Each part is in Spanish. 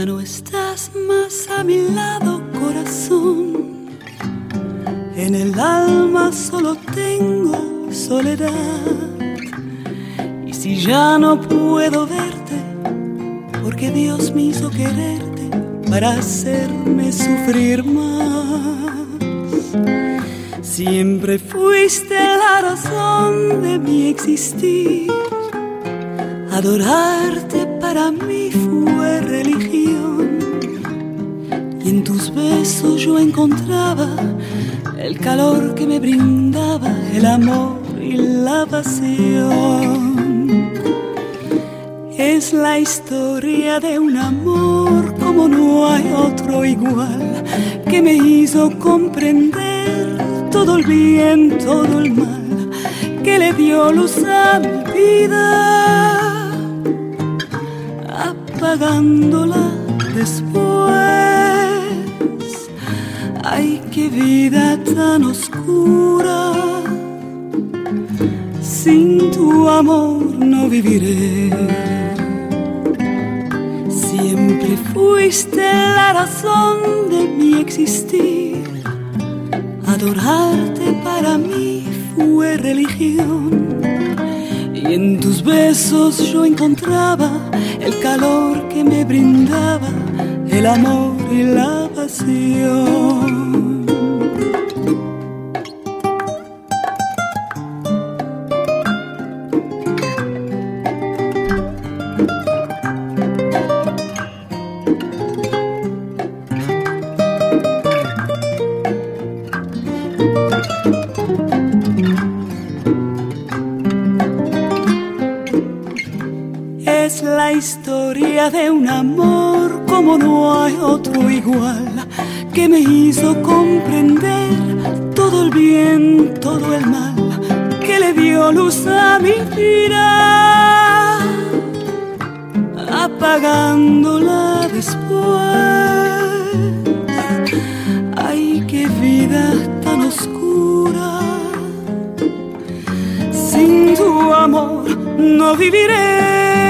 Ya no estás más a mi lado, corazón. En el alma solo tengo soledad. Y si ya no puedo verte, porque Dios me hizo quererte para hacerme sufrir más. Siempre fuiste la razón de mi existir. Adorarte para mí fue religión. Y en tus besos yo encontraba el calor que me brindaba el amor y la pasión. Es la historia de un amor como no hay otro igual, que me hizo comprender todo el bien, todo el mal, que le dio luz a mi vida, apagándola después. Ay, qué vida tan oscura, sin tu amor no viviré. Siempre fuiste la razón de mi existir. Adorarte para mí fue religión. Y en tus besos yo encontraba el calor que me brindaba el amor y la pasión. Es la historia de un amor como no hay otro igual, que me hizo comprender todo el bien, todo el mal, que le dio luz a mi vida, apagándola después. Ay, qué vida tan oscura, sin tu amor no viviré.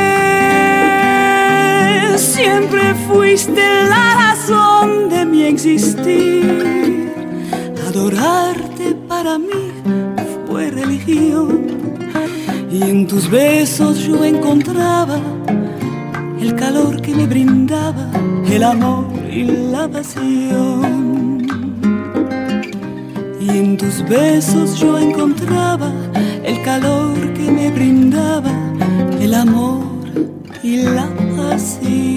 Siempre fuiste la razón de mi existir. Adorarte para mí fue religión. Y en tus besos yo encontraba el calor que me brindaba el amor y la pasión. Y en tus besos yo encontraba el calor que me brindaba el amor y la pasión.